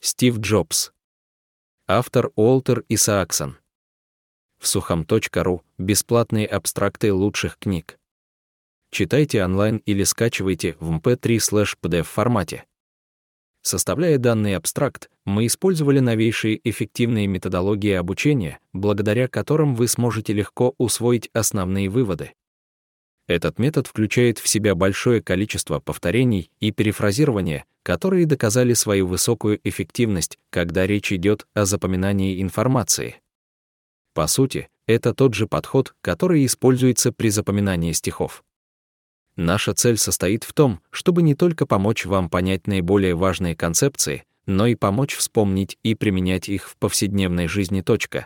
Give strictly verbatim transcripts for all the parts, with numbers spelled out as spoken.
Стив Джобс. Автор Уолтер Исааксон. В сухом точка ру бесплатные абстракты лучших книг. Читайте онлайн или скачивайте в эм пэ три слэш пи ди эф формате. Составляя данный абстракт, мы использовали новейшие эффективные методологии обучения, благодаря которым вы сможете легко усвоить основные выводы. Этот метод включает в себя большое количество повторений и перефразирования, которые доказали свою высокую эффективность, когда речь идет о запоминании информации. По сути, это тот же подход, который используется при запоминании стихов. Наша цель состоит в том, чтобы не только помочь вам понять наиболее важные концепции, но и помочь вспомнить и применять их в повседневной жизни.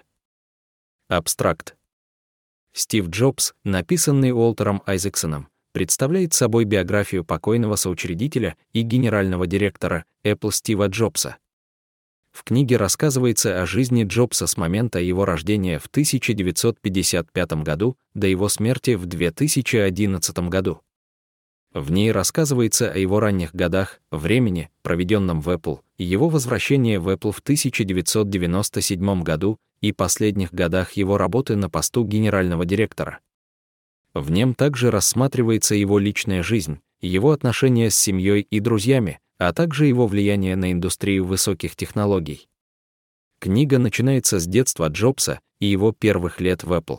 Абстракт. Стив Джобс, написанный Уолтером Айзексоном, представляет собой биографию покойного соучредителя и генерального директора Apple Стива Джобса. В книге рассказывается о жизни Джобса с момента его рождения в тысяча девятьсот пятьдесят пятом году до его смерти в две тысячи одиннадцатом году. В ней рассказывается о его ранних годах, времени, проведенном в Apple, его возвращении в Apple в тысяча девятьсот девяносто седьмом году и последних годах его работы на посту генерального директора. В нем также рассматривается его личная жизнь, его отношения с семьей и друзьями, а также его влияние на индустрию высоких технологий. Книга начинается с детства Джобса и его первых лет в Apple.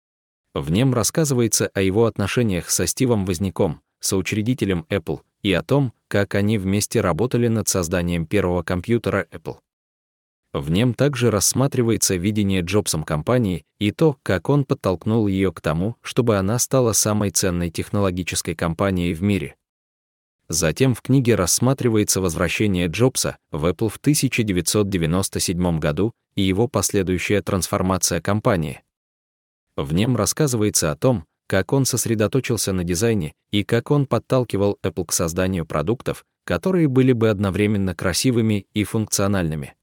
В нем рассказывается о его отношениях со Стивом Возняком, соучредителем Apple, и о том, как они вместе работали над созданием первого компьютера Apple. В нем также рассматривается видение Джобсом компании и то, как он подтолкнул ее к тому, чтобы она стала самой ценной технологической компанией в мире. Затем в книге рассматривается возвращение Джобса в Apple в тысяча девятьсот девяносто седьмом году и его последующая трансформация компании. В нем рассказывается о том, как он сосредоточился на дизайне и как он подталкивал Apple к созданию продуктов, которые были бы одновременно красивыми и функциональными.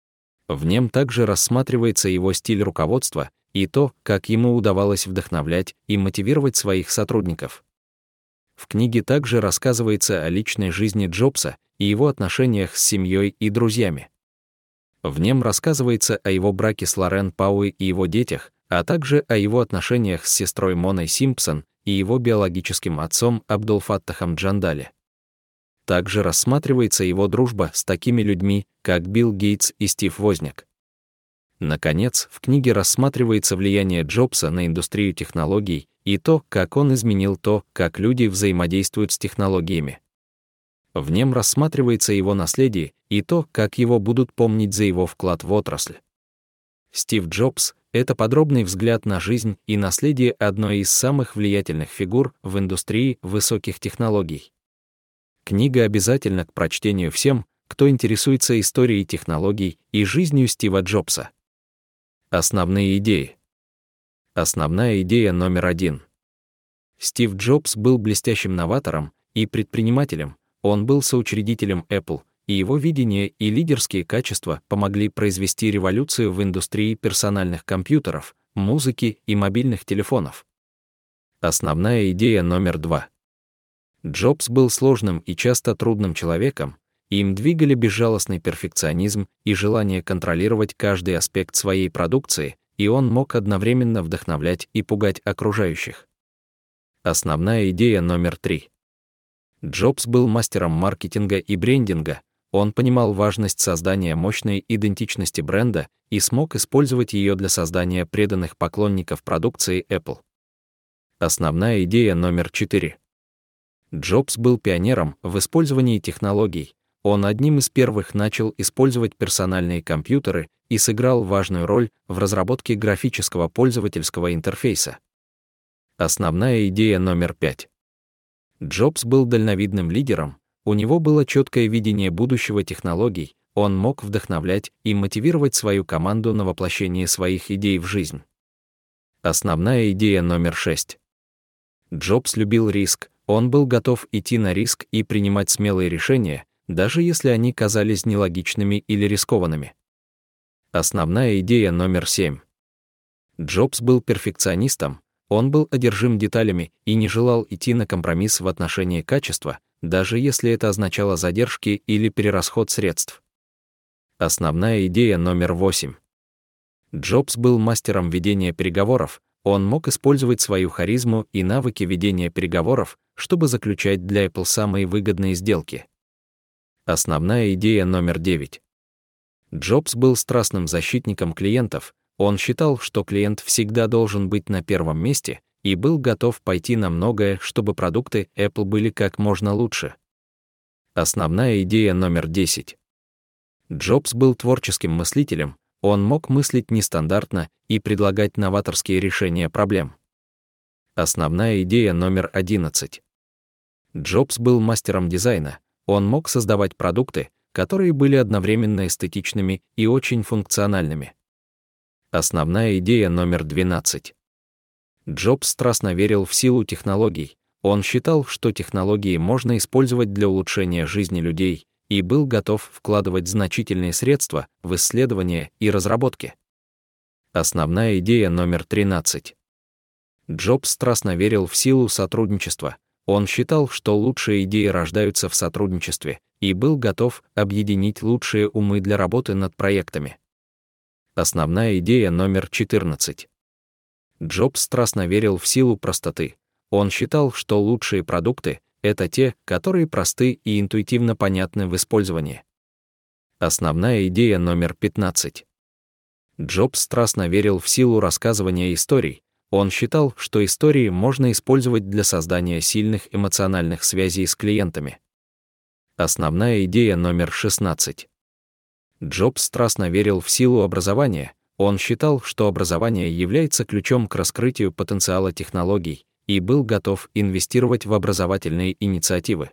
В нем также рассматривается его стиль руководства и то, как ему удавалось вдохновлять и мотивировать своих сотрудников. В книге также рассказывается о личной жизни Джобса и его отношениях с семьей и друзьями. В нем рассказывается о его браке с Лорен Пауи и его детях, а также о его отношениях с сестрой Моной Симпсон и его биологическим отцом Абдул-Фаттахом Джандали. Также рассматривается его дружба с такими людьми, как Билл Гейтс и Стив Возняк. Наконец, в книге рассматривается влияние Джобса на индустрию технологий и то, как он изменил то, как люди взаимодействуют с технологиями. В нем рассматривается его наследие и то, как его будут помнить за его вклад в отрасль. Стив Джобс — это подробный взгляд на жизнь и наследие одной из самых влиятельных фигур в индустрии высоких технологий. Книга обязательна к прочтению всем, кто интересуется историей технологий и жизнью Стива Джобса. Основные идеи. Основная идея номер один. Стив Джобс был блестящим новатором и предпринимателем, он был соучредителем Apple, и его видение и лидерские качества помогли произвести революцию в индустрии персональных компьютеров, музыки и мобильных телефонов. Основная идея номер два. Джобс был сложным и часто трудным человеком, и им двигали безжалостный перфекционизм и желание контролировать каждый аспект своей продукции, и он мог одновременно вдохновлять и пугать окружающих. Основная идея номер три. Джобс был мастером маркетинга и брендинга, он понимал важность создания мощной идентичности бренда и смог использовать ее для создания преданных поклонников продукции Apple. Основная идея номер четыре. Джобс был пионером в использовании технологий, он одним из первых начал использовать персональные компьютеры и сыграл важную роль в разработке графического пользовательского интерфейса. Основная идея номер пять. Джобс был дальновидным лидером, у него было четкое видение будущего технологий, он мог вдохновлять и мотивировать свою команду на воплощение своих идей в жизнь. Основная идея номер шесть. Джобс любил риск, он был готов идти на риск и принимать смелые решения, даже если они казались нелогичными или рискованными. Основная идея номер семь. Джобс был перфекционистом, он был одержим деталями и не желал идти на компромисс в отношении качества, даже если это означало задержки или перерасход средств. Основная идея номер восемь. Джобс был мастером ведения переговоров, он мог использовать свою харизму и навыки ведения переговоров, чтобы заключать для Apple самые выгодные сделки. Основная идея номер девять. Джобс был страстным защитником клиентов, он считал, что клиент всегда должен быть на первом месте, и был готов пойти на многое, чтобы продукты Apple были как можно лучше. Основная идея номер десять. Джобс был творческим мыслителем, он мог мыслить нестандартно и предлагать новаторские решения проблем. Основная идея номер одиннадцать. Джобс был мастером дизайна, он мог создавать продукты, которые были одновременно эстетичными и очень функциональными. Основная идея номер двенадцать. Джобс страстно верил в силу технологий, он считал, что технологии можно использовать для улучшения жизни людей, и был готов вкладывать значительные средства в исследования и разработки. Основная идея номер тринадцать. Джобс страстно верил в силу сотрудничества, он считал, что лучшие идеи рождаются в сотрудничестве, и был готов объединить лучшие умы для работы над проектами. Основная идея номер четырнадцать. Джобс страстно верил в силу простоты, он считал, что лучшие продукты — это те, которые просты и интуитивно понятны в использовании. Основная идея номер пятнадцать. Джобс страстно верил в силу рассказывания историй, он считал, что истории можно использовать для создания сильных эмоциональных связей с клиентами. Основная идея номер шестнадцать. Джобс страстно верил в силу образования, он считал, что образование является ключом к раскрытию потенциала технологий, и был готов инвестировать в образовательные инициативы.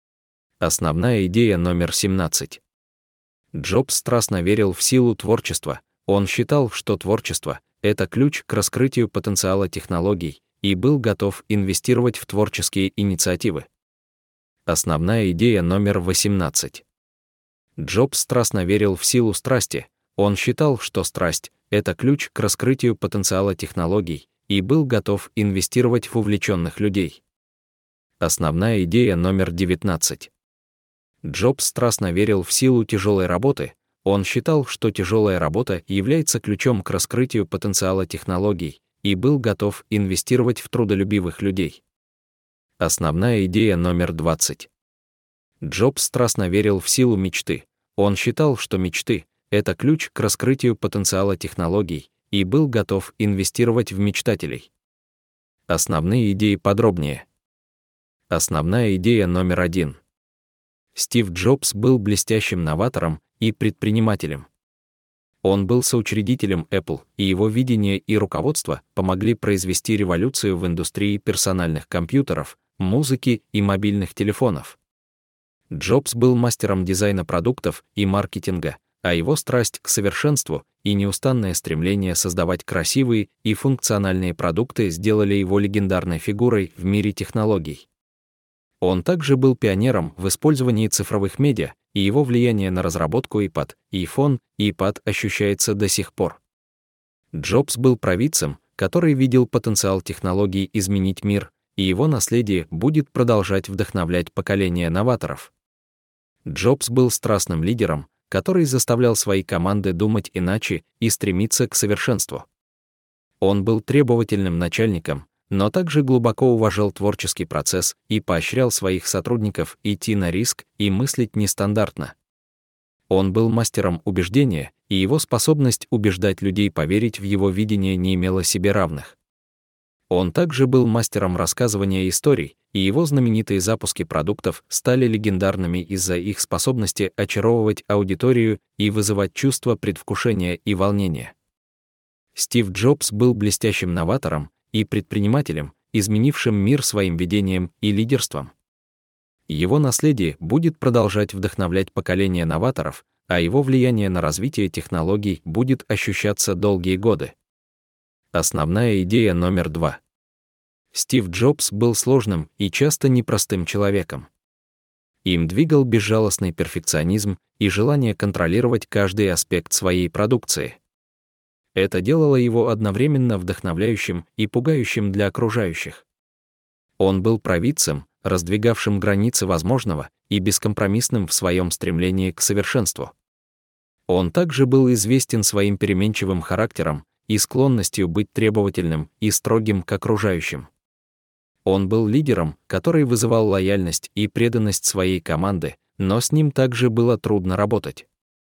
Основная идея номер семнадцать. Джобс страстно верил в силу творчества, он считал, что творчество — это ключ к раскрытию потенциала технологий, и был готов инвестировать в творческие инициативы. Основная идея номер восемнадцать. Джобс страстно верил в силу страсти, он считал, что страсть — это ключ к раскрытию потенциала технологий, и был готов инвестировать в увлеченных людей. Основная идея номер девятнадцать. Джобс страстно верил в силу тяжелой работы, он считал, что тяжелая работа является ключом к раскрытию потенциала технологий, и был готов инвестировать в трудолюбивых людей. Основная идея номер двадцать. Джобс страстно верил в силу мечты, он считал, что мечты — это ключ к раскрытию потенциала технологий, и был готов инвестировать в мечтателей. Основные идеи подробнее. Основная идея номер один. Стив Джобс был блестящим новатором и предпринимателем. Он был соучредителем Apple, и его видение и руководство помогли произвести революцию в индустрии персональных компьютеров, музыки и мобильных телефонов. Джобс был мастером дизайна продуктов и маркетинга, а его страсть к совершенству и неустанное стремление создавать красивые и функциональные продукты сделали его легендарной фигурой в мире технологий. Он также был пионером в использовании цифровых медиа, и его влияние на разработку iPad и iPhone и iPad ощущается до сих пор. Джобс был провидцем, который видел потенциал технологий изменить мир, и его наследие будет продолжать вдохновлять поколения новаторов. Джобс был страстным лидером, который заставлял свои команды думать иначе и стремиться к совершенству. Он был требовательным начальником, но также глубоко уважал творческий процесс и поощрял своих сотрудников идти на риск и мыслить нестандартно. Он был мастером убеждения, и его способность убеждать людей поверить в его видение не имела себе равных. Он также был мастером рассказывания историй, и его знаменитые запуски продуктов стали легендарными из-за их способности очаровывать аудиторию и вызывать чувство предвкушения и волнения. Стив Джобс был блестящим новатором и предпринимателем, изменившим мир своим видением и лидерством. Его наследие будет продолжать вдохновлять поколения новаторов, а его влияние на развитие технологий будет ощущаться долгие годы. Основная идея номер два. Стив Джобс был сложным и часто непростым человеком. Им двигал безжалостный перфекционизм и желание контролировать каждый аспект своей продукции. Это делало его одновременно вдохновляющим и пугающим для окружающих. Он был провидцем, раздвигавшим границы возможного и бескомпромиссным в своем стремлении к совершенству. Он также был известен своим переменчивым характером и склонностью быть требовательным и строгим к окружающим. Он был лидером, который вызывал лояльность и преданность своей команды, но с ним также было трудно работать.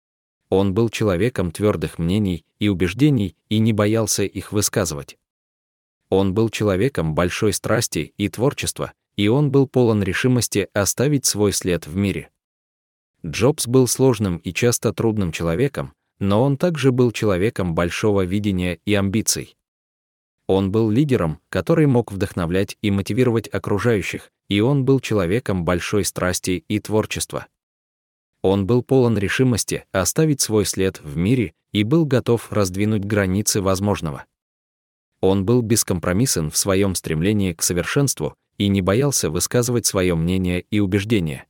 Он был человеком твердых мнений и убеждений и не боялся их высказывать. Он был человеком большой страсти и творчества, и он был полон решимости оставить свой след в мире. Джобс был сложным и часто трудным человеком, но он также был человеком большого видения и амбиций. Он был лидером, который мог вдохновлять и мотивировать окружающих, и он был человеком большой страсти и творчества. Он был полон решимости оставить свой след в мире и был готов раздвинуть границы возможного. Он был бескомпромиссен в своем стремлении к совершенству и не боялся высказывать свое мнение и убеждения.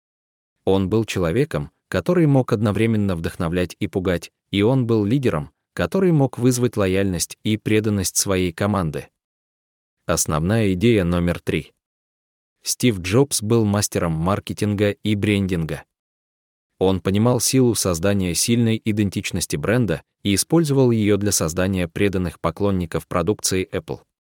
Он был человеком, который мог одновременно вдохновлять и пугать, и он был лидером, который мог вызвать лояльность и преданность своей команды. Основная идея номер три. Стив Джобс был мастером маркетинга и брендинга. Он понимал силу создания сильной идентичности бренда и использовал ее для создания преданных поклонников продукции Apple.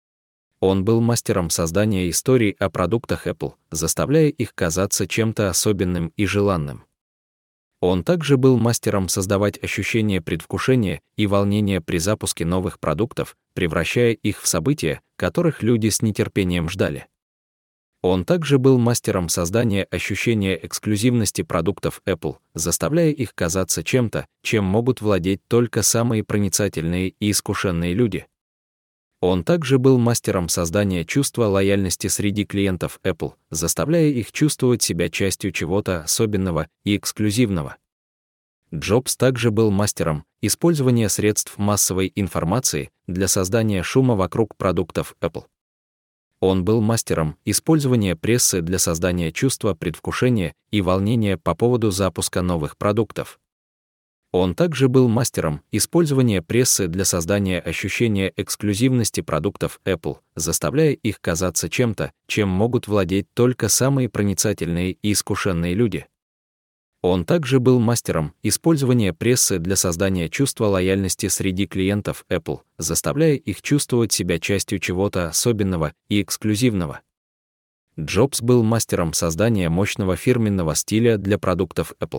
Он был мастером создания историй о продуктах Apple, заставляя их казаться чем-то особенным и желанным. Он также был мастером создавать ощущение предвкушения и волнения при запуске новых продуктов, превращая их в события, которых люди с нетерпением ждали. Он также был мастером создания ощущения эксклюзивности продуктов Apple, заставляя их казаться чем-то, чем могут владеть только самые проницательные и искушенные люди. Он также был мастером создания чувства лояльности среди клиентов Apple, заставляя их чувствовать себя частью чего-то особенного и эксклюзивного. Джобс также был мастером использования средств массовой информации для создания шума вокруг продуктов Apple. Он был мастером использования прессы для создания чувства предвкушения и волнения по поводу запуска новых продуктов. Он также был мастером использования прессы для создания ощущения эксклюзивности продуктов Apple, заставляя их казаться чем-то, чем могут владеть только самые проницательные и искушенные люди. Он также был мастером использования прессы для создания чувства лояльности среди клиентов Apple, заставляя их чувствовать себя частью чего-то особенного и эксклюзивного. Джобс был мастером создания мощного фирменного стиля для продуктов Apple.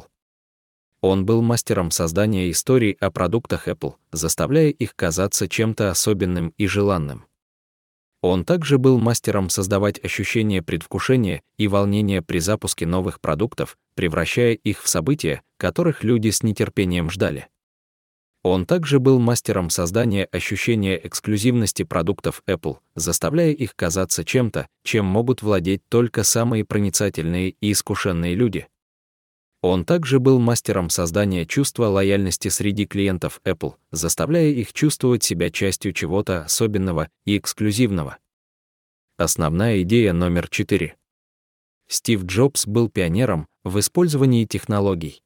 Он был мастером создания историй о продуктах Apple, заставляя их казаться чем-то особенным и желанным. Он также был мастером создавать ощущение предвкушения и волнения при запуске новых продуктов, превращая их в события, которых люди с нетерпением ждали. Он также был мастером создания ощущения эксклюзивности продуктов Apple, заставляя их казаться чем-то, чем могут владеть только самые проницательные и искушенные люди. Он также был мастером создания чувства лояльности среди клиентов Apple, заставляя их чувствовать себя частью чего-то особенного и эксклюзивного. Основная идея номер четыре. Стив Джобс был пионером в использовании технологий.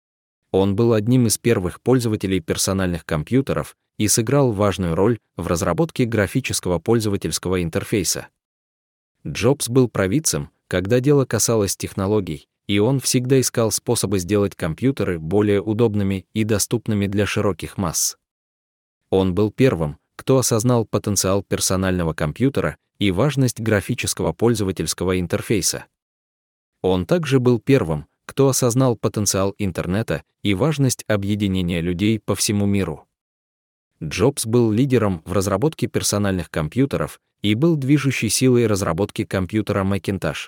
Он был одним из первых пользователей персональных компьютеров и сыграл важную роль в разработке графического пользовательского интерфейса. Джобс был провидцем, когда дело касалось технологий, и он всегда искал способы сделать компьютеры более удобными и доступными для широких масс. Он был первым, кто осознал потенциал персонального компьютера и важность графического пользовательского интерфейса. Он также был первым, кто осознал потенциал интернета и важность объединения людей по всему миру. Джобс был лидером в разработке персональных компьютеров и был движущей силой разработки компьютера Macintosh.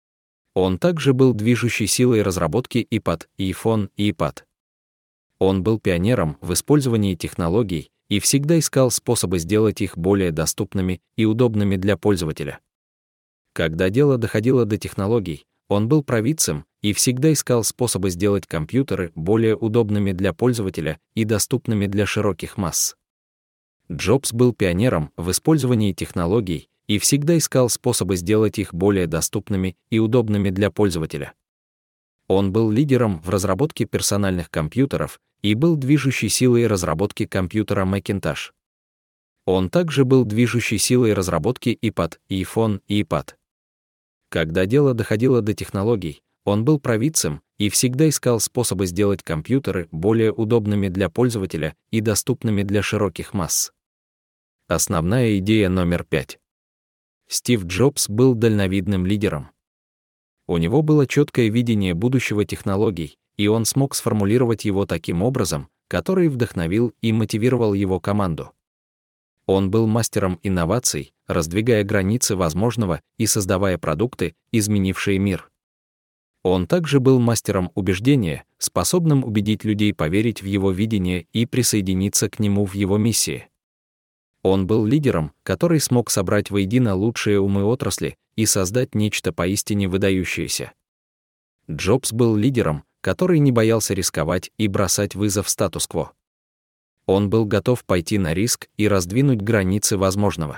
Он также был движущей силой разработки iPad, iPhone и iPad. Он был пионером в использовании технологий и всегда искал способы сделать их более доступными и удобными для пользователя. Когда дело доходило до технологий, он был провидцем и всегда искал способы сделать компьютеры более удобными для пользователя и доступными для широких масс. Джобс был пионером в использовании технологий и всегда искал способы сделать их более доступными и удобными для пользователя. Он был лидером в разработке персональных компьютеров и был движущей силой разработки компьютера Macintosh. Он также был движущей силой разработки iPad, iPhone и iPad. Когда дело доходило до технологий, Он был провидцем и всегда искал способы сделать компьютеры более удобными для пользователя и доступными для широких масс. Основная идея номер пять. Стив Джобс был дальновидным лидером. У него было четкое видение будущего технологий, и он смог сформулировать его таким образом, который вдохновил и мотивировал его команду. Он был мастером инноваций, раздвигая границы возможного и создавая продукты, изменившие мир. Он также был мастером убеждения, способным убедить людей поверить в его видение и присоединиться к нему в его миссии. Он был лидером, который смог собрать воедино лучшие умы отрасли и создать нечто поистине выдающееся. Джобс был лидером, который не боялся рисковать и бросать вызов статус-кво. Он был готов пойти на риск и раздвинуть границы возможного.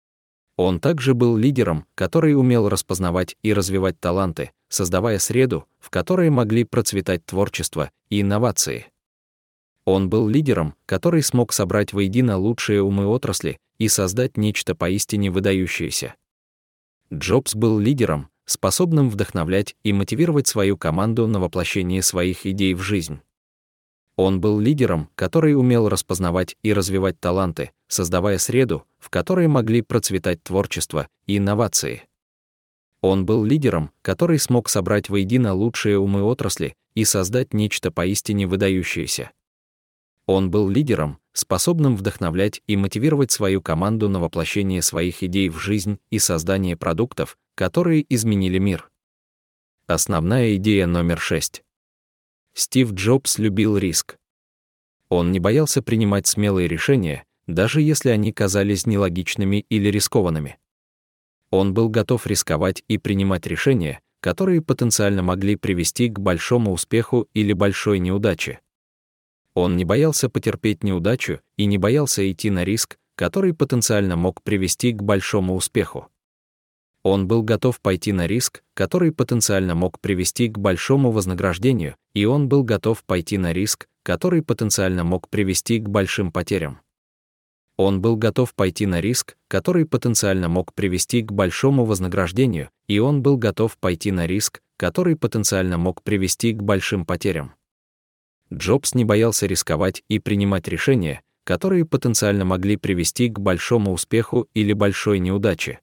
Он также был лидером, который умел распознавать и развивать таланты, создавая среду, в которой могли процветать творчество и инновации. Он был лидером, который смог собрать воедино лучшие умы отрасли и создать нечто поистине выдающееся. Джобс был лидером, способным вдохновлять и мотивировать свою команду на воплощение своих идей в жизнь. Он был лидером, который умел распознавать и развивать таланты, создавая среду, в которой могли процветать творчество и инновации. Он был лидером, который смог собрать воедино лучшие умы отрасли и создать нечто поистине выдающееся. Он был лидером, способным вдохновлять и мотивировать свою команду на воплощение своих идей в жизнь и создание продуктов, которые изменили мир. Основная идея номер шесть. Стив Джобс любил риск. Он не боялся принимать смелые решения, даже если они казались нелогичными или рискованными. Он был готов рисковать и принимать решения, которые потенциально могли привести к большому успеху или большой неудаче. Он не боялся потерпеть неудачу и не боялся идти на риск, который потенциально мог привести к большому успеху. Он был готов пойти на риск, который потенциально мог привести к большому вознаграждению, и он был готов пойти на риск, который потенциально мог привести к большим потерям. Он был готов пойти на риск, который потенциально мог привести к большому вознаграждению, и он был готов пойти на риск, который потенциально мог привести к большим потерям. Джобс не боялся рисковать и принимать решения, которые потенциально могли привести к большому успеху или большой неудаче.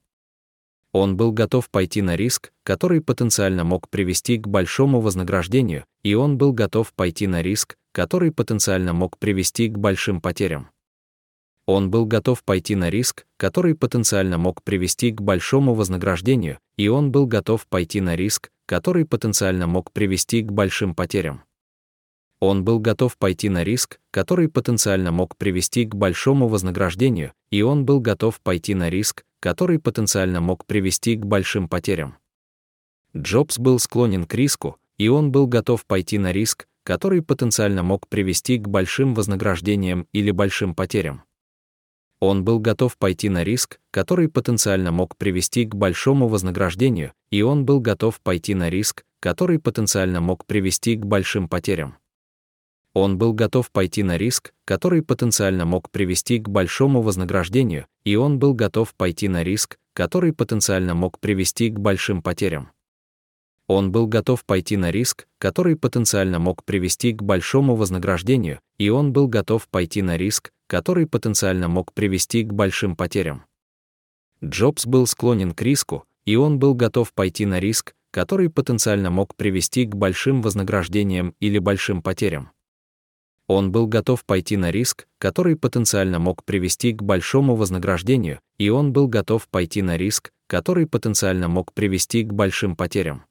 Он был готов пойти на риск, который потенциально мог привести к большому вознаграждению, и он был готов пойти на риск, который потенциально мог привести к большим потерям. Он был готов пойти на риск, который потенциально мог привести к большому вознаграждению, и он был готов пойти на риск, который потенциально мог привести к большим потерям. Он был готов пойти на риск, который потенциально мог привести к большому вознаграждению, и он был готов пойти на риск, который потенциально мог привести к большим потерям. Джобс был склонен к риску, и он был готов пойти на риск, который потенциально мог привести к большим вознаграждениям или большим потерям. Он был готов пойти на риск, который потенциально мог привести к большому вознаграждению, и он был готов пойти на риск, который потенциально мог привести к большим потерям. Он был готов пойти на риск, который потенциально мог привести к большому вознаграждению, и он был готов пойти на риск, который потенциально мог привести к большим потерям. Он был готов пойти на риск, который потенциально мог привести к большому вознаграждению, и он был готов пойти на риск, который потенциально мог привести к большим потерям. Джобс был склонен к риску, и он был готов пойти на риск, который потенциально мог привести к большим вознаграждениям или большим потерям. Он был готов пойти на риск, который потенциально мог привести к большому вознаграждению, и он был готов пойти на риск, который потенциально мог привести к большим потерям.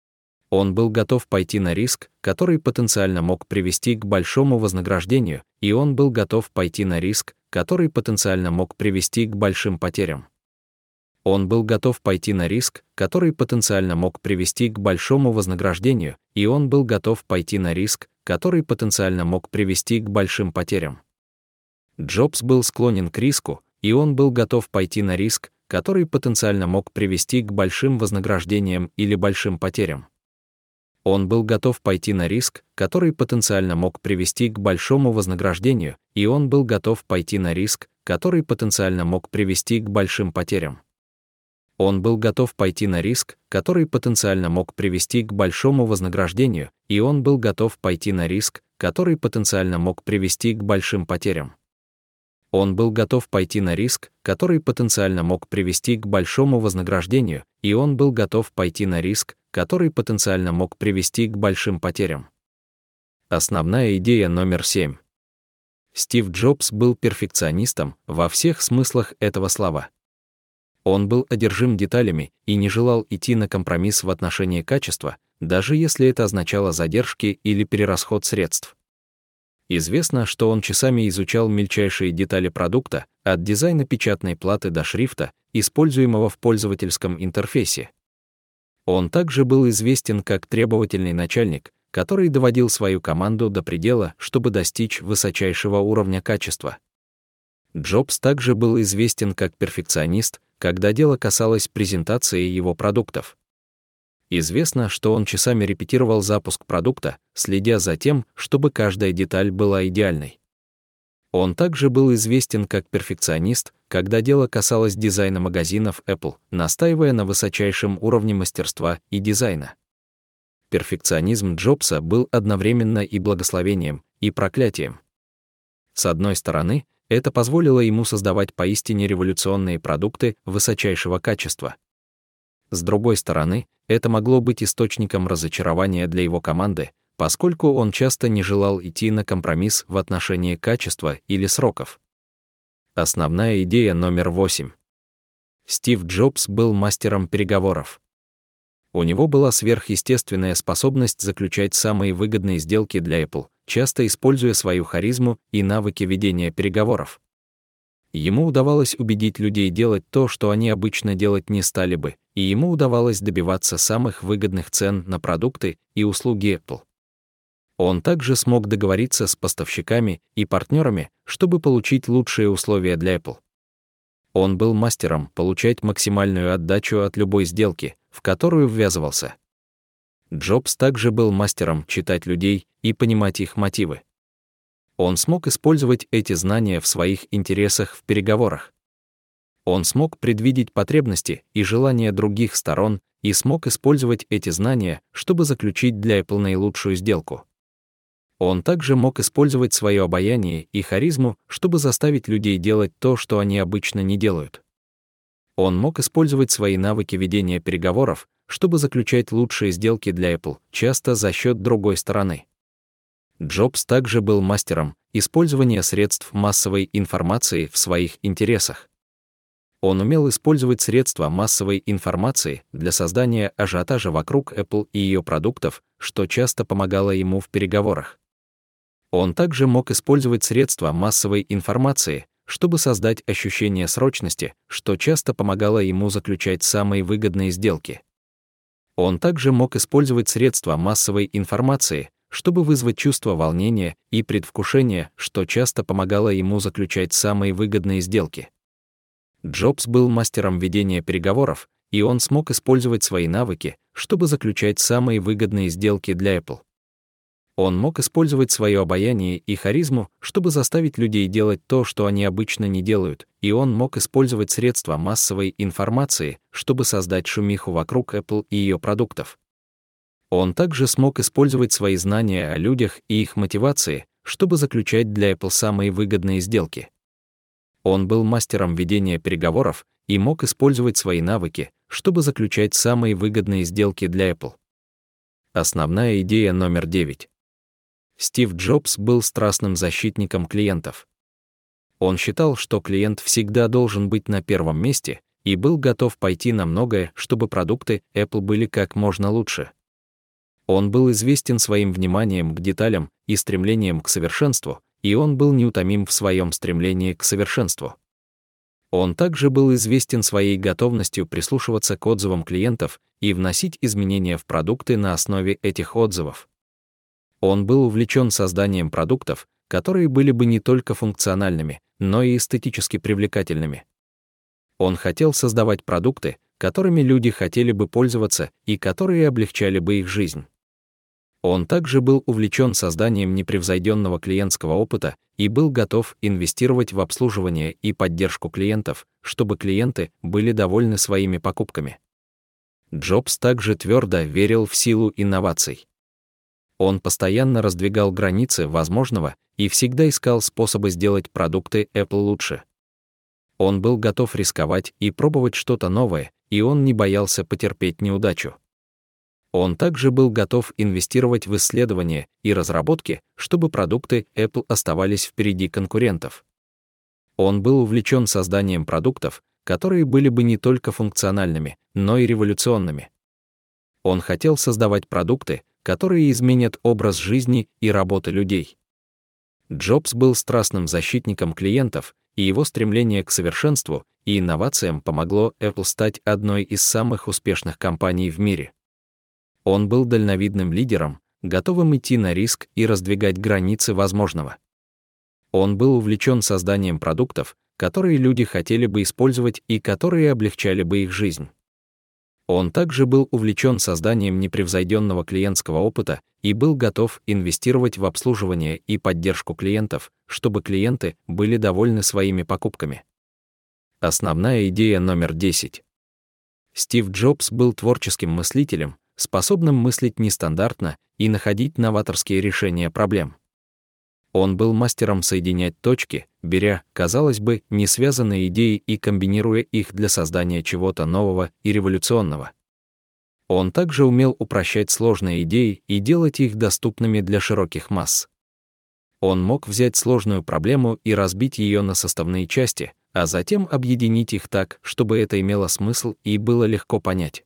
Он был готов пойти на риск, который потенциально мог привести к большому вознаграждению, и он был готов пойти на риск, который потенциально мог привести к большим потерям. Он был готов пойти на риск, который потенциально мог привести к большому вознаграждению, и он был готов пойти на риск, который потенциально мог привести к большим потерям. Джобс был склонен к риску, и он был готов пойти на риск, который потенциально мог привести к большим вознаграждениям или большим потерям. Он был готов пойти на риск, который потенциально мог привести к большому вознаграждению, и он был готов пойти на риск, который потенциально мог привести к большим потерям. Он был готов пойти на риск, который потенциально мог привести к большому вознаграждению, и он был готов пойти на риск, который потенциально мог привести к большим потерям. Он был готов пойти на риск, который потенциально мог привести к большому вознаграждению, и он был готов пойти на риск, который потенциально мог привести к большим потерям. Основная идея номер семь. Стив Джобс был перфекционистом во всех смыслах этого слова. Он был одержим деталями и не желал идти на компромисс в отношении качества, даже если это означало задержки или перерасход средств. Известно, что он часами изучал мельчайшие детали продукта, от дизайна печатной платы до шрифта, используемого в пользовательском интерфейсе. Он также был известен как требовательный начальник, который доводил свою команду до предела, чтобы достичь высочайшего уровня качества. Джобс также был известен как перфекционист, когда дело касалось презентации его продуктов. Известно, что он часами репетировал запуск продукта, следя за тем, чтобы каждая деталь была идеальной. Он также был известен как перфекционист, когда дело касалось дизайна магазинов Apple, настаивая на высочайшем уровне мастерства и дизайна. Перфекционизм Джобса был одновременно и благословением, и проклятием. С одной стороны, это позволило ему создавать поистине революционные продукты высочайшего качества. С другой стороны, это могло быть источником разочарования для его команды, поскольку он часто не желал идти на компромисс в отношении качества или сроков. Основная идея номер восемь. Стив Джобс был мастером переговоров. У него была сверхъестественная способность заключать самые выгодные сделки для Apple, часто используя свою харизму и навыки ведения переговоров. Ему удавалось убедить людей делать то, что они обычно делать не стали бы, и ему удавалось добиваться самых выгодных цен на продукты и услуги Apple. Он также смог договориться с поставщиками и партнерами, чтобы получить лучшие условия для Apple. Он был мастером получать максимальную отдачу от любой сделки, в которую ввязывался. Джобс также был мастером читать людей и понимать их мотивы. Он смог использовать эти знания в своих интересах в переговорах. Он смог предвидеть потребности и желания других сторон и смог использовать эти знания, чтобы заключить для Apple наилучшую сделку. Он также мог использовать свое обаяние и харизму, чтобы заставить людей делать то, что они обычно не делают. Он мог использовать свои навыки ведения переговоров, чтобы заключать лучшие сделки для Apple, часто за счет другой стороны. Джобс также был мастером использования средств массовой информации в своих интересах. Он умел использовать средства массовой информации для создания ажиотажа вокруг Apple и ее продуктов, что часто помогало ему в переговорах. Он также мог использовать средства массовой информации, чтобы создать ощущение срочности, что часто помогало ему заключать самые выгодные сделки. Он также мог использовать средства массовой информации, чтобы вызвать чувство волнения и предвкушения, что часто помогало ему заключать самые выгодные сделки. Джобс был мастером ведения переговоров, и он смог использовать свои навыки, чтобы заключать самые выгодные сделки для Apple. Он мог использовать свое обаяние и харизму, чтобы заставить людей делать то, что они обычно не делают, и он мог использовать средства массовой информации, чтобы создать шумиху вокруг Apple и ее продуктов. Он также смог использовать свои знания о людях и их мотивации, чтобы заключать для Apple самые выгодные сделки. Он был мастером ведения переговоров и мог использовать свои навыки, чтобы заключать самые выгодные сделки для Apple. Основная идея номер девять. Стив Джобс был страстным защитником клиентов. Он считал, что клиент всегда должен быть на первом месте и был готов пойти на многое, чтобы продукты Apple были как можно лучше. Он был известен своим вниманием к деталям и стремлением к совершенству, и он был неутомим в своем стремлении к совершенству. Он также был известен своей готовностью прислушиваться к отзывам клиентов и вносить изменения в продукты на основе этих отзывов. Он был увлечен созданием продуктов, которые были бы не только функциональными, но и эстетически привлекательными. Он хотел создавать продукты, которыми люди хотели бы пользоваться и которые облегчали бы их жизнь. Он также был увлечен созданием непревзойденного клиентского опыта и был готов инвестировать в обслуживание и поддержку клиентов, чтобы клиенты были довольны своими покупками. Джобс также твердо верил в силу инноваций. Он постоянно раздвигал границы возможного и всегда искал способы сделать продукты Apple лучше. Он был готов рисковать и пробовать что-то новое, и он не боялся потерпеть неудачу. Он также был готов инвестировать в исследования и разработки, чтобы продукты Apple оставались впереди конкурентов. Он был увлечен созданием продуктов, которые были бы не только функциональными, но и революционными. Он хотел создавать продукты, которые изменят образ жизни и работы людей. Джобс был страстным защитником клиентов, и его стремление к совершенству и инновациям помогло Apple стать одной из самых успешных компаний в мире. Он был дальновидным лидером, готовым идти на риск и раздвигать границы возможного. Он был увлечен созданием продуктов, которые люди хотели бы использовать и которые облегчали бы их жизнь. Он также был увлечен созданием непревзойденного клиентского опыта и был готов инвестировать в обслуживание и поддержку клиентов, чтобы клиенты были довольны своими покупками. Основная идея номер десять. Стив Джобс был творческим мыслителем, способным мыслить нестандартно и находить новаторские решения проблем. Он был мастером соединять точки, беря, казалось бы, несвязанные идеи и комбинируя их для создания чего-то нового и революционного. Он также умел упрощать сложные идеи и делать их доступными для широких масс. Он мог взять сложную проблему и разбить ее на составные части, а затем объединить их так, чтобы это имело смысл и было легко понять.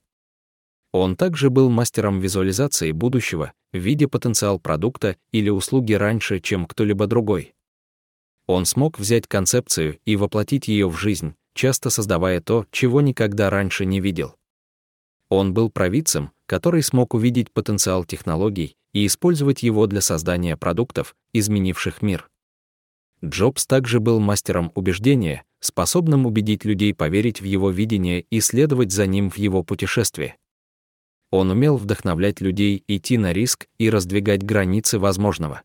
Он также был мастером визуализации будущего, видя потенциал продукта или услуги раньше, чем кто-либо другой. Он смог взять концепцию и воплотить ее в жизнь, часто создавая то, чего никогда раньше не видел. Он был провидцем, который смог увидеть потенциал технологий и использовать его для создания продуктов, изменивших мир. Джобс также был мастером убеждения, способным убедить людей поверить в его видение и следовать за ним в его путешествии. Он умел вдохновлять людей идти на риск и раздвигать границы возможного.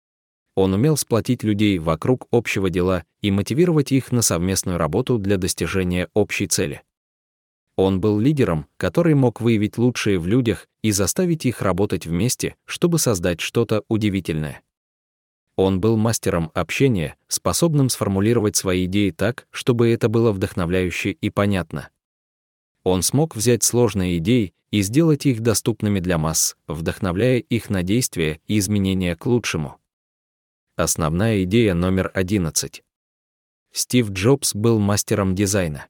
Он умел сплотить людей вокруг общего дела и мотивировать их на совместную работу для достижения общей цели. Он был лидером, который мог выявить лучшее в людях и заставить их работать вместе, чтобы создать что-то удивительное. Он был мастером общения, способным сформулировать свои идеи так, чтобы это было вдохновляюще и понятно. Он смог взять сложные идеи и сделать их доступными для масс, вдохновляя их на действия и изменения к лучшему. Основная идея номер одиннадцать. Стив Джобс был мастером дизайна.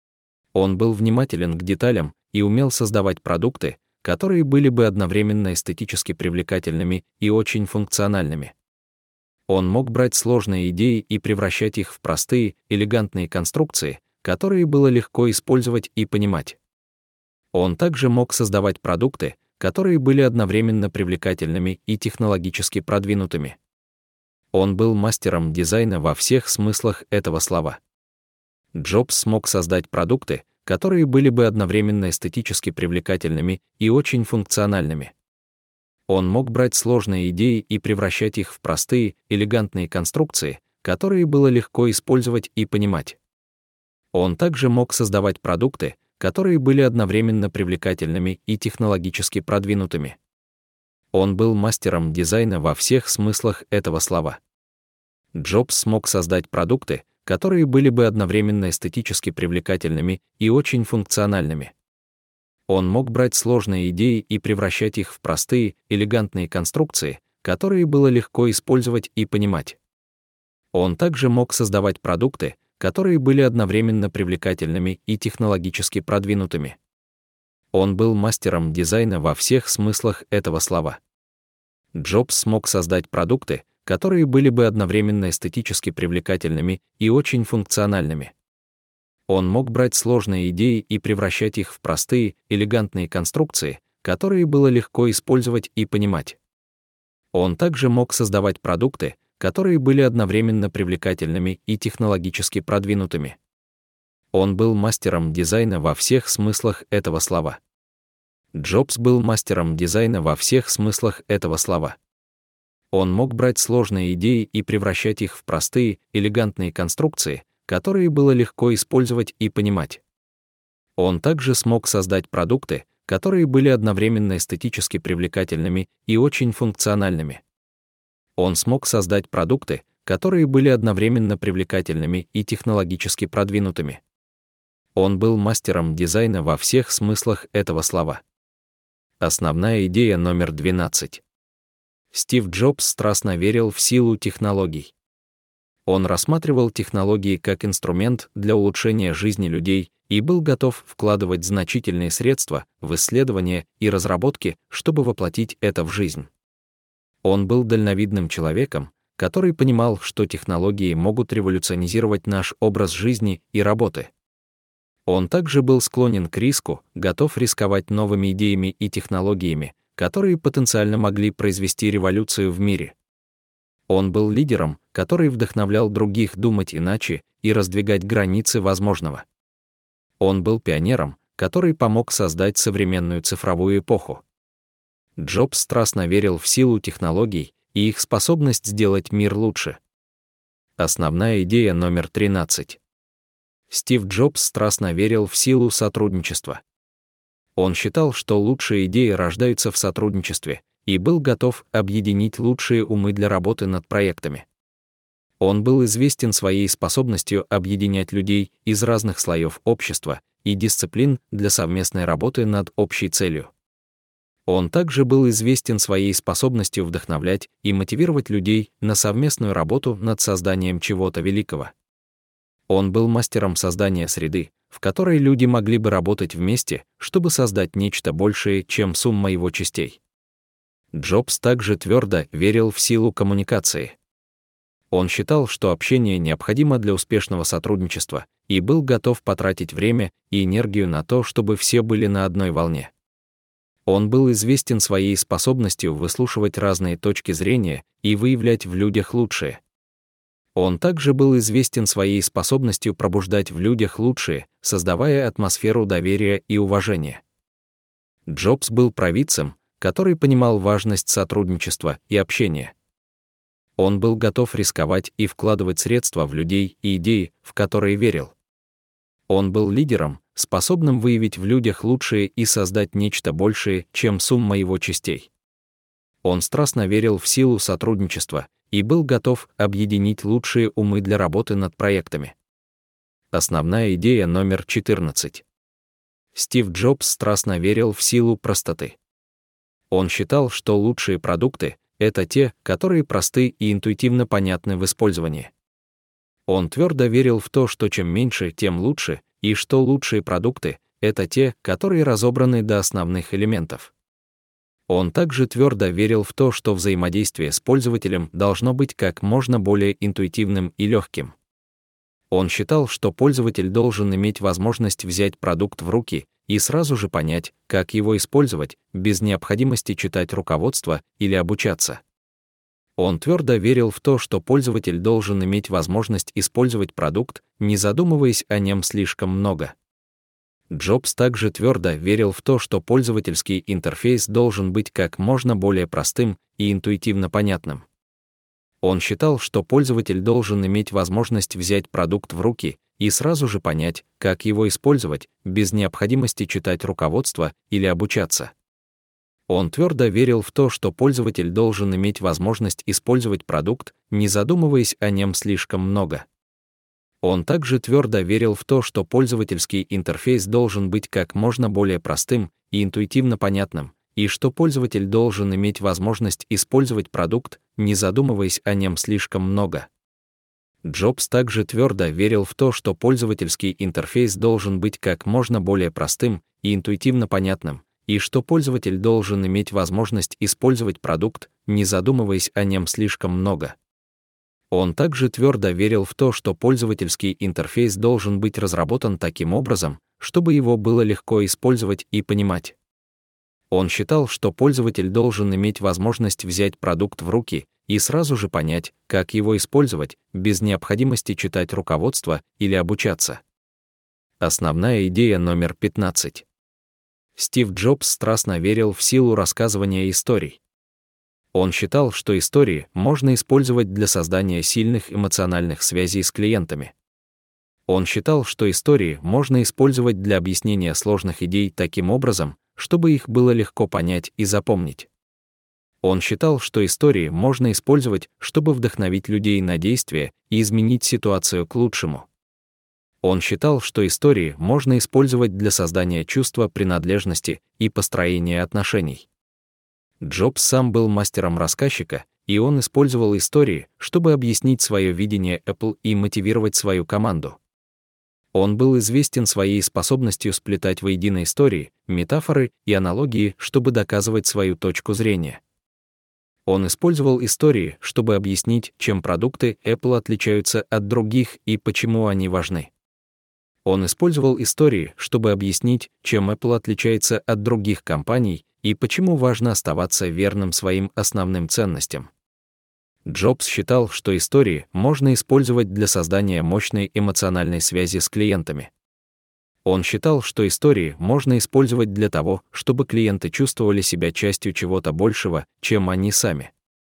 Он был внимателен к деталям и умел создавать продукты, которые были бы одновременно эстетически привлекательными и очень функциональными. Он мог брать сложные идеи и превращать их в простые, элегантные конструкции, которые было легко использовать и понимать. Он также мог создавать продукты, которые были одновременно привлекательными и технологически продвинутыми. Он был мастером дизайна во всех смыслах этого слова. Джобс смог создать продукты, которые были бы одновременно эстетически привлекательными и очень функциональными. Он мог брать сложные идеи и превращать их в простые, элегантные конструкции, которые было легко использовать и понимать. Он также мог создавать продукты, которые были одновременно привлекательными и технологически продвинутыми. Он был мастером дизайна во всех смыслах этого слова. Джобс смог создать продукты, которые были бы одновременно эстетически привлекательными и очень функциональными. Он мог брать сложные идеи и превращать их в простые, элегантные конструкции, которые было легко использовать и понимать. Он также мог создавать продукты, которые были одновременно привлекательными и технологически продвинутыми. Он был мастером дизайна во всех смыслах этого слова. Джобс смог создать продукты, которые были бы одновременно эстетически привлекательными и очень функциональными. Он мог брать сложные идеи и превращать их в простые, элегантные конструкции, которые было легко использовать и понимать. Он также мог создавать продукты, которые были одновременно привлекательными и технологически продвинутыми. Он был мастером дизайна во всех смыслах этого слова. Джобс был мастером дизайна во всех смыслах этого слова. Он мог брать сложные идеи и превращать их в простые, элегантные конструкции, которые было легко использовать и понимать. Он также смог создать продукты, которые были одновременно эстетически привлекательными и очень функциональными. Он смог создать продукты, которые были одновременно привлекательными и технологически продвинутыми. Он был мастером дизайна во всех смыслах этого слова. Основная идея номер двенадцать. Стив Джобс страстно верил в силу технологий. Он рассматривал технологии как инструмент для улучшения жизни людей и был готов вкладывать значительные средства в исследования и разработки, чтобы воплотить это в жизнь. Он был дальновидным человеком, который понимал, что технологии могут революционизировать наш образ жизни и работы. Он также был склонен к риску, готов рисковать новыми идеями и технологиями, которые потенциально могли произвести революцию в мире. Он был лидером, который вдохновлял других думать иначе и раздвигать границы возможного. Он был пионером, который помог создать современную цифровую эпоху. Джобс страстно верил в силу технологий и их способность сделать мир лучше. Основная идея номер тринадцать. Стив Джобс страстно верил в силу сотрудничества. Он считал, что лучшие идеи рождаются в сотрудничестве, и был готов объединить лучшие умы для работы над проектами. Он был известен своей способностью объединять людей из разных слоев общества и дисциплин для совместной работы над общей целью. Он также был известен своей способностью вдохновлять и мотивировать людей на совместную работу над созданием чего-то великого. Он был мастером создания среды, в которой люди могли бы работать вместе, чтобы создать нечто большее, чем сумма его частей. Джобс также твердо верил в силу коммуникации. Он считал, что общение необходимо для успешного сотрудничества, и был готов потратить время и энергию на то, чтобы все были на одной волне. Он был известен своей способностью выслушивать разные точки зрения и выявлять в людях лучшее. Он также был известен своей способностью пробуждать в людях лучшее, создавая атмосферу доверия и уважения. Джобс был провидцем, который понимал важность сотрудничества и общения. Он был готов рисковать и вкладывать средства в людей и идеи, в которые верил. Он был лидером, способным выявить в людях лучшее и создать нечто большее, чем сумма его частей. Он страстно верил в силу сотрудничества и был готов объединить лучшие умы для работы над проектами. Основная идея номер четырнадцать. Стив Джобс страстно верил в силу простоты. Он считал, что лучшие продукты — это те, которые просты и интуитивно понятны в использовании. Он твердо верил в то, что чем меньше, тем лучше, и что лучшие продукты — это те, которые разобраны до основных элементов. Он также твердо верил в то, что взаимодействие с пользователем должно быть как можно более интуитивным и легким. Он считал, что пользователь должен иметь возможность взять продукт в руки и сразу же понять, как его использовать, без необходимости читать руководство или обучаться. Он твердо верил в то, что пользователь должен иметь возможность использовать продукт, не задумываясь о нем слишком много. Джобс также твердо верил в то, что пользовательский интерфейс должен быть как можно более простым и интуитивно понятным. Он считал, что пользователь должен иметь возможность взять продукт в руки и сразу же понять, как его использовать, без необходимости читать руководство или обучаться. Он твердо верил в то, что пользователь должен иметь возможность использовать продукт, не задумываясь о нем слишком много. Он также твердо верил в то, что пользовательский интерфейс должен быть как можно более простым и интуитивно понятным, и что пользователь должен иметь возможность использовать продукт, не задумываясь о нем слишком много. Джобс также твердо верил в то, что пользовательский интерфейс должен быть как можно более простым и интуитивно понятным, и что пользователь должен иметь возможность использовать продукт, не задумываясь о нем слишком много. Он также твердо верил в то, что пользовательский интерфейс должен быть разработан таким образом, чтобы его было легко использовать и понимать. Он считал, что пользователь должен иметь возможность взять продукт в руки и сразу же понять, как его использовать, без необходимости читать руководство или обучаться. Основная идея номер пятнадцать. Стив Джобс страстно верил в силу рассказывания историй. Он считал, что истории можно использовать для создания сильных эмоциональных связей с клиентами. Он считал, что истории можно использовать для объяснения сложных идей таким образом, чтобы их было легко понять и запомнить. Он считал, что истории можно использовать, чтобы вдохновить людей на действия и изменить ситуацию к лучшему. Он считал, что истории можно использовать для создания чувства принадлежности и построения отношений. Джобс сам был мастером рассказчика, и он использовал истории, чтобы объяснить свое видение Apple и мотивировать свою команду. Он был известен своей способностью сплетать воедино истории, метафоры и аналогии, чтобы доказывать свою точку зрения. Он использовал истории, чтобы объяснить, чем продукты Apple отличаются от других и почему они важны. Он использовал истории, чтобы объяснить, чем Apple отличается от других компаний и почему важно оставаться верным своим основным ценностям. Джобс считал, что истории можно использовать для создания мощной эмоциональной связи с клиентами. Он считал, что истории можно использовать для того, чтобы клиенты чувствовали себя частью чего-то большего, чем они сами.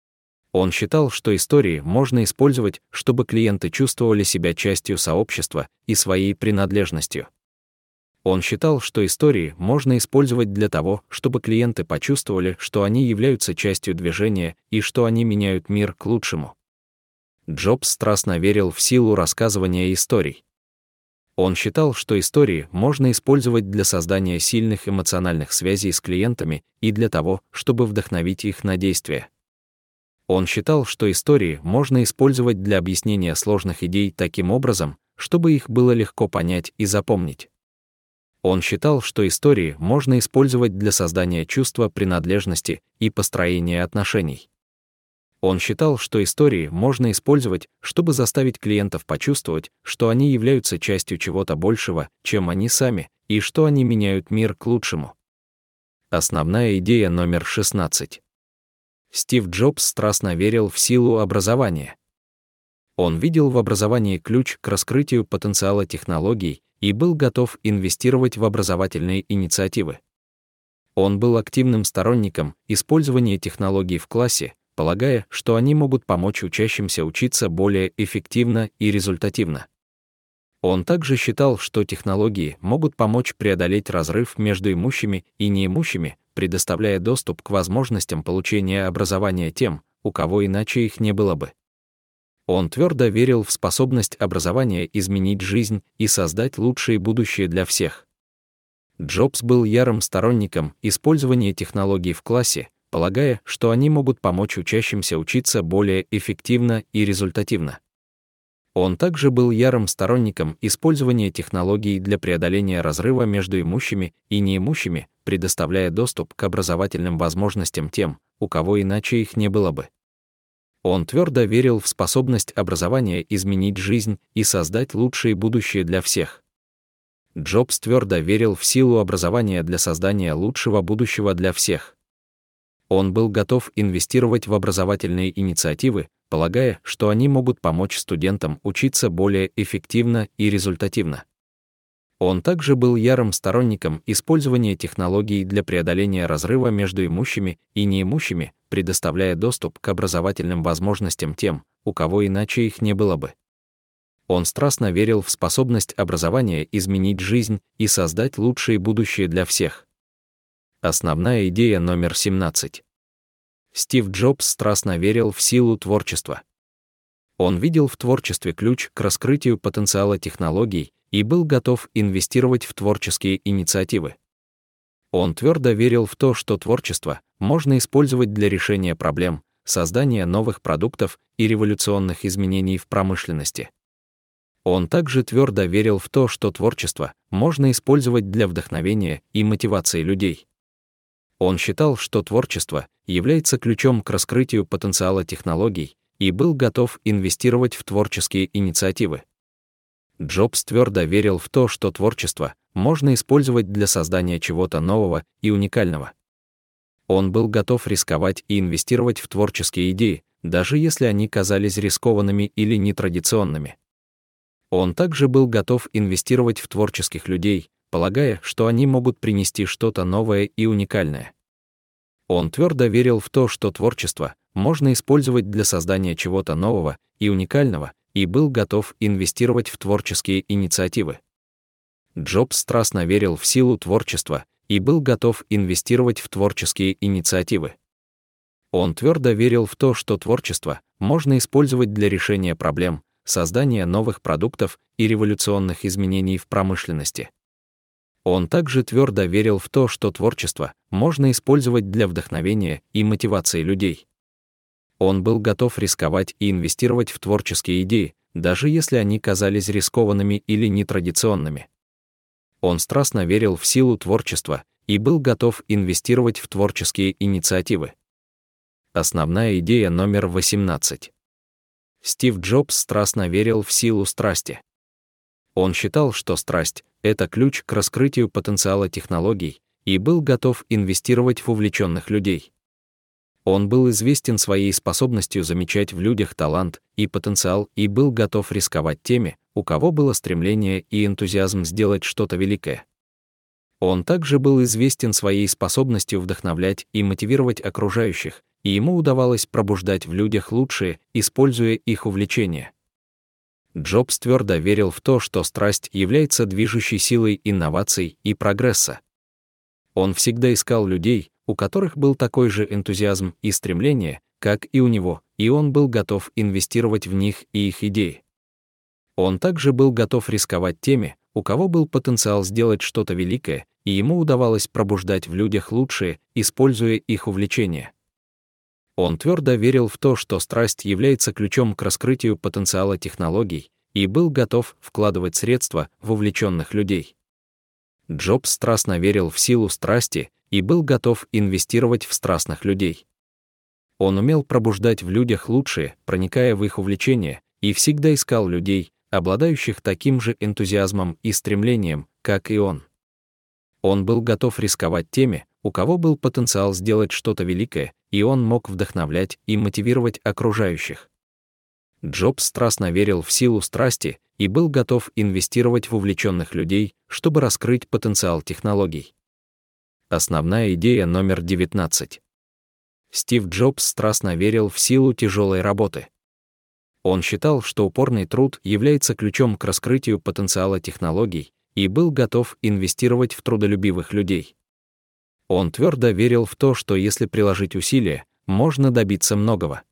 Он считал, что истории можно использовать, чтобы клиенты чувствовали себя частью сообщества и своей принадлежностью. Он считал, что истории можно использовать для того, чтобы клиенты почувствовали, что они являются частью движения и что они меняют мир к лучшему. Джобс страстно верил в силу рассказывания историй. Он считал, что истории можно использовать для создания сильных эмоциональных связей с клиентами и для того, чтобы вдохновить их на действия. Он считал, что истории можно использовать для объяснения сложных идей таким образом, чтобы их было легко понять и запомнить. Он считал, что истории можно использовать для создания чувства принадлежности и построения отношений. Он считал, что истории можно использовать, чтобы заставить клиентов почувствовать, что они являются частью чего-то большего, чем они сами, и что они меняют мир к лучшему. Основная идея номер шестнадцать. Стив Джобс страстно верил в силу образования. Он видел в образовании ключ к раскрытию потенциала технологий и был готов инвестировать в образовательные инициативы. Он был активным сторонником использования технологий в классе, полагая, что они могут помочь учащимся учиться более эффективно и результативно. Он также считал, что технологии могут помочь преодолеть разрыв между имущими и неимущими, предоставляя доступ к возможностям получения образования тем, у кого иначе их не было бы. Он твердо верил в способность образования изменить жизнь и создать лучшее будущее для всех. Джобс был ярым сторонником использования технологий в классе, полагая, что они могут помочь учащимся учиться более эффективно и результативно. Он также был ярым сторонником использования технологий для преодоления разрыва между имущими и неимущими, предоставляя доступ к образовательным возможностям тем, у кого иначе их не было бы. Он твердо верил в способность образования изменить жизнь и создать лучшее будущее для всех. Джобс твердо верил в силу образования для создания лучшего будущего для всех. Он был готов инвестировать в образовательные инициативы, полагая, что они могут помочь студентам учиться более эффективно и результативно. Он также был ярым сторонником использования технологий для преодоления разрыва между имущими и неимущими, предоставляя доступ к образовательным возможностям тем, у кого иначе их не было бы. Он страстно верил в способность образования изменить жизнь и создать лучшее будущее для всех. Основная идея номер семнадцать. Стив Джобс страстно верил в силу творчества. Он видел в творчестве ключ к раскрытию потенциала технологий и был готов инвестировать в творческие инициативы. Он твердо верил в то, что творчество можно использовать для решения проблем, создания новых продуктов и революционных изменений в промышленности. Он также твердо верил в то, что творчество можно использовать для вдохновения и мотивации людей. Он считал, что творчество является ключом к раскрытию потенциала технологий и был готов инвестировать в творческие инициативы. Джобс твердо верил в то, что творчество можно использовать для создания чего-то нового и уникального. Он был готов рисковать и инвестировать в творческие идеи, даже если они казались рискованными или нетрадиционными. Он также был готов инвестировать в творческих людей, полагая, что они могут принести что-то новое и уникальное. Он твердо верил в то, что творчество можно использовать для создания чего-то нового и уникального, и был готов инвестировать в творческие инициативы. Джобс страстно верил в силу творчества и был готов инвестировать в творческие инициативы. Он твердо верил в то, что творчество можно использовать для решения проблем, создания новых продуктов и революционных изменений в промышленности. Он также твердо верил в то, что творчество можно использовать для вдохновения и мотивации людей. Он был готов рисковать и инвестировать в творческие идеи, даже если они казались рискованными или нетрадиционными. Он страстно верил в силу творчества и был готов инвестировать в творческие инициативы. Основная идея номер восемнадцать. Стив Джобс страстно верил в силу страсти. Он считал, что страсть — это ключ к раскрытию потенциала технологий, и был готов инвестировать в увлеченных людей. Он был известен своей способностью замечать в людях талант и потенциал и был готов рисковать теми, у кого было стремление и энтузиазм сделать что-то великое. Он также был известен своей способностью вдохновлять и мотивировать окружающих, и ему удавалось пробуждать в людях лучшее, используя их увлечения. Джобс твердо верил в то, что страсть является движущей силой инноваций и прогресса. Он всегда искал людей, у которых был такой же энтузиазм и стремление, как и у него, и он был готов инвестировать в них и их идеи. Он также был готов рисковать теми, у кого был потенциал сделать что-то великое, и ему удавалось пробуждать в людях лучшее, используя их увлечения. Он твердо верил в то, что страсть является ключом к раскрытию потенциала технологий, и был готов вкладывать средства в увлеченных людей. Джобс страстно верил в силу страсти и был готов инвестировать в страстных людей. Он умел пробуждать в людях лучшее, проникая в их увлечения, и всегда искал людей, обладающих таким же энтузиазмом и стремлением, как и он. Он был готов рисковать теми, у кого был потенциал сделать что-то великое, и он мог вдохновлять и мотивировать окружающих. Джобс страстно верил в силу страсти и был готов инвестировать в увлеченных людей, чтобы раскрыть потенциал технологий. Основная идея номер девятнадцать. Стив Джобс страстно верил в силу тяжелой работы. Он считал, что упорный труд является ключом к раскрытию потенциала технологий и был готов инвестировать в трудолюбивых людей. Он твердо верил в то, что если приложить усилия, можно добиться многого.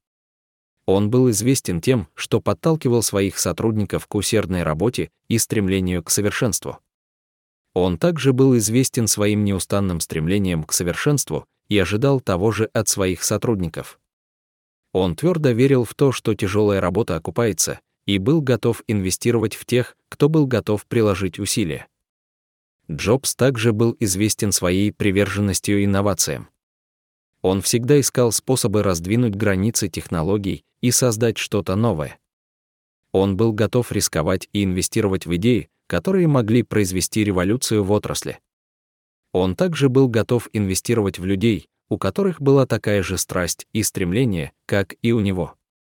Он был известен тем, что подталкивал своих сотрудников к усердной работе и стремлению к совершенству. Он также был известен своим неустанным стремлением к совершенству и ожидал того же от своих сотрудников. Он твердо верил в то, что тяжелая работа окупается, и был готов инвестировать в тех, кто был готов приложить усилия. Джобс также был известен своей приверженностью инновациям. Он всегда искал способы раздвинуть границы технологий и создать что-то новое. Он был готов рисковать и инвестировать в идеи, которые могли произвести революцию в отрасли. Он также был готов инвестировать в людей, у которых была такая же страсть и стремление, как и у него.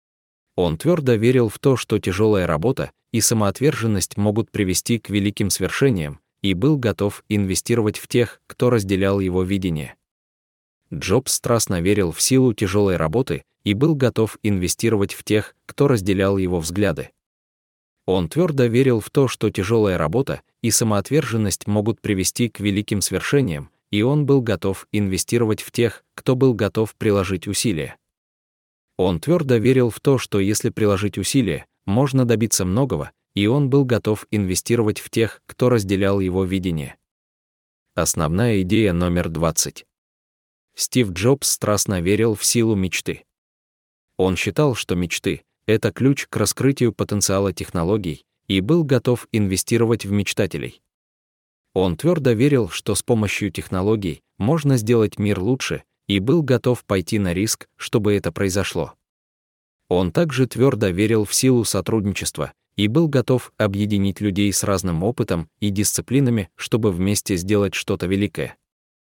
Он твердо верил в то, что тяжелая работа и самоотверженность могут привести к великим свершениям, и был готов инвестировать в тех, кто разделял его видение. Джобс страстно верил в силу тяжелой работы и был готов инвестировать в тех, кто разделял его взгляды. Он твердо верил в то, что тяжелая работа и самоотверженность могут привести к великим свершениям, и он был готов инвестировать в тех, кто был готов приложить усилия. Он твердо верил в то, что если приложить усилия, можно добиться многого, и он был готов инвестировать в тех, кто разделял его видение. Основная идея номер двадцать. Стив Джобс страстно верил в силу мечты. Он считал, что мечты — это ключ к раскрытию потенциала технологий, и был готов инвестировать в мечтателей. Он твердо верил, что с помощью технологий можно сделать мир лучше, и был готов пойти на риск, чтобы это произошло. Он также твердо верил в силу сотрудничества и был готов объединить людей с разным опытом и дисциплинами, чтобы вместе сделать что-то великое.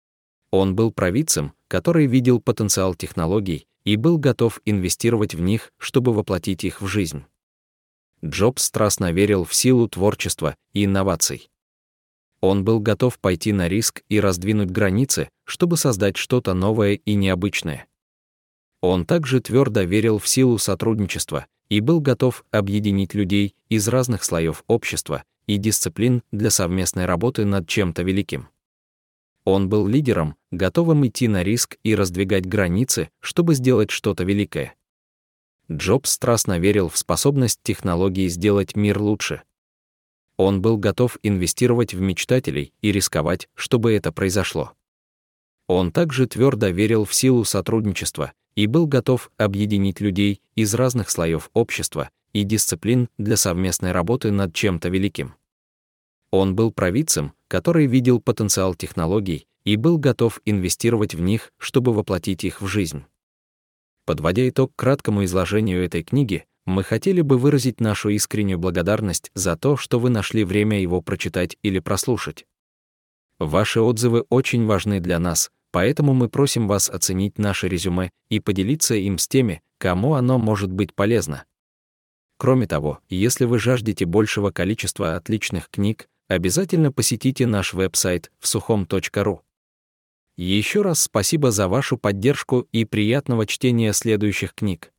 Он был провидцем, который видел потенциал технологий и был готов инвестировать в них, чтобы воплотить их в жизнь. Джобс страстно верил в силу творчества и инноваций. Он был готов пойти на риск и раздвинуть границы, чтобы создать что-то новое и необычное. Он также твердо верил в силу сотрудничества и был готов объединить людей из разных слоев общества и дисциплин для совместной работы над чем-то великим. Он был лидером, готовым идти на риск и раздвигать границы, чтобы сделать что-то великое. Джобс страстно верил в способность технологий сделать мир лучше. Он был готов инвестировать в мечтателей и рисковать, чтобы это произошло. Он также твердо верил в силу сотрудничества и был готов объединить людей из разных слоев общества и дисциплин для совместной работы над чем-то великим. Он был провидцем, который видел потенциал технологий и был готов инвестировать в них, чтобы воплотить их в жизнь. Подводя итог краткому изложению этой книги, мы хотели бы выразить нашу искреннюю благодарность за то, что вы нашли время его прочитать или прослушать. Ваши отзывы очень важны для нас, поэтому мы просим вас оценить наше резюме и поделиться им с теми, кому оно может быть полезно. Кроме того, если вы жаждете большего количества отличных книг, обязательно посетите наш веб-сайт всухом точка ру. Еще раз спасибо за вашу поддержку и приятного чтения следующих книг.